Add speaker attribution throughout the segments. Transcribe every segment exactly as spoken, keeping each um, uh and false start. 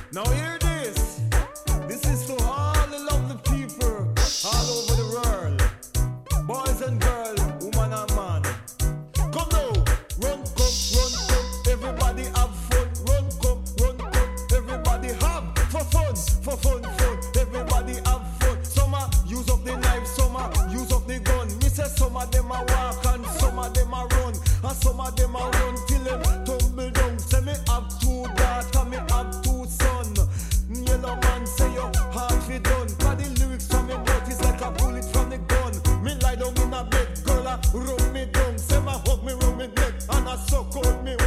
Speaker 1: Now hear this. This is to all the lovely people all over the world, boys and girls, woman and man. Come now, run, come, run, come, everybody have fun. Run, come, run, come, everybody have for fun, for fun, fun. Everybody have fun. Some a use up the knife, some a use up the gun. Me say some of them a walk and some of them a run, and some of them a run till them tumble down. Say me have two daughters, me have two sons. Yellow man say your heart fi done. Cause the lyrics from me mouth is like a bullet from the gun. Me lie down in a bed, girl a rub me down. Say my hug me round me neck and a suck out me.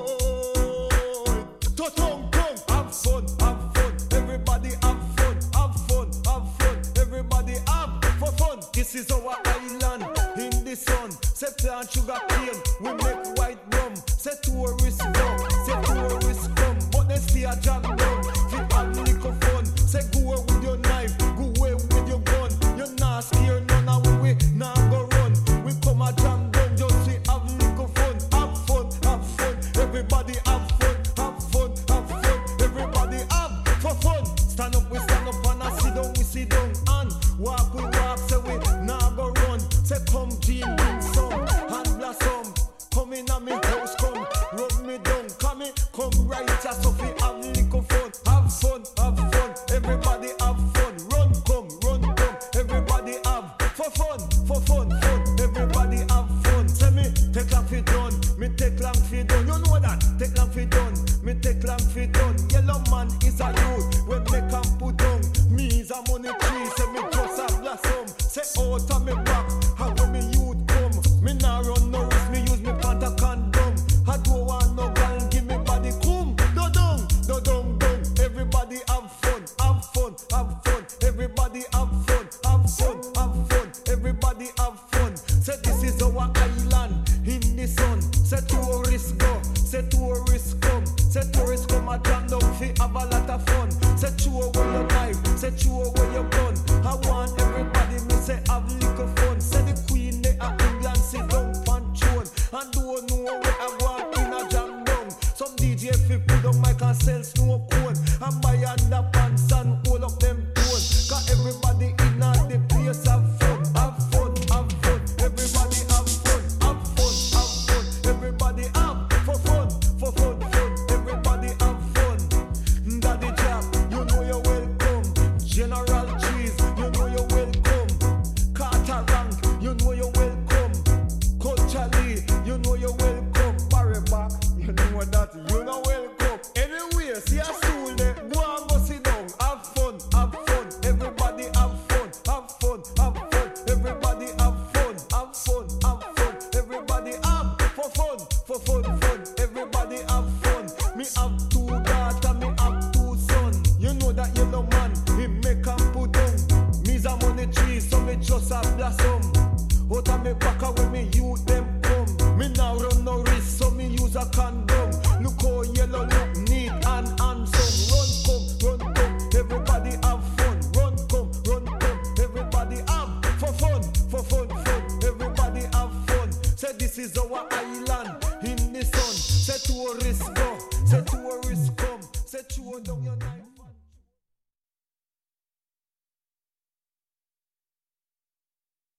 Speaker 1: Whoa, to tongue tongue. Have fun, have fun. Everybody have fun, have fun, have fun. Everybody have for fun. This is our island in the sun. Say plant sugar cane, we make white rum. Say tourists come, say tourists come, but they stay a jam down. Have little fun. Say go away with your knife, go away with your gun. You're not scared none of we now go run. We come a jam down just to have little fun. Have fun, have fun. Everybody have fun, have fun, have fun. Everybody have for fun. Stand up, we stand up, and I sit down, we sit down. And walk, we walk, say we now go run. Say come Jean, bring some and blossom. Come in a me house, come rub me down. Come in, come right just so we have little fun. Have fun, have fun, everybody have fun. Run, come, run, come, everybody have for fun, for fun, fun. Everybody have fun. Say me take long fi done, me take long fi done. You know that? Take long fi done, me take long fi done. Yellow man is a youth, when me can put down. Me is a money tree, say me just a blossom. Say out of me back, how when me youth come. Me nah run no risk, me use me pant a condom. I don't want no girl, give me body come. No down, no down, down. Everybody have fun, have fun, have fun. Everybody have fun, have fun, have fun. Everybody have fun. Say this is our island in the sun. Say tourists go, say tourists come. Say tourists come a jam down fi have a lot of fun. Say chew away your knife, say chew away your gun. I want everybody me say have little fun. Say the queen they a England sit down pan throne and don't know where I want in a jam down. Some D J fi put on mic and sell snow cone and buy underpants and hold up them toes. Cause everybody in the place have fun, have fun, have fun. Everybody have fun, have fun, have fun. Everybody have for fun, for fun, fun. Everybody have fun. Daddy Jack, you know you're welcome. General Cheese, you know you're welcome. Carter Rank, you know you're welcome. Culture Lee, you know you're welcome. Barry Back, you know that you know welcome. Anyway, see a stool there, go and go sit down. Have fun, have fun. Everybody have fun, have fun, have fun. Everybody have fun, have fun, have fun. Everybody have for fun, for fun, fun. Everybody have fun. Me have two daughters, me have two sons. You know that yellow man, he make and put down. Me's a money tree, so me just a blossom. Out of me back when me youth them come. Me now run no risk, so me use a condom. Look how yellow look neat and handsome. Run come, run come, everybody have fun. Run come, run come, everybody have for fun, for fun, fun. Everybody have fun. Say this is our island in the sun. Say tourists go, say tourists come. Say chew down your knife.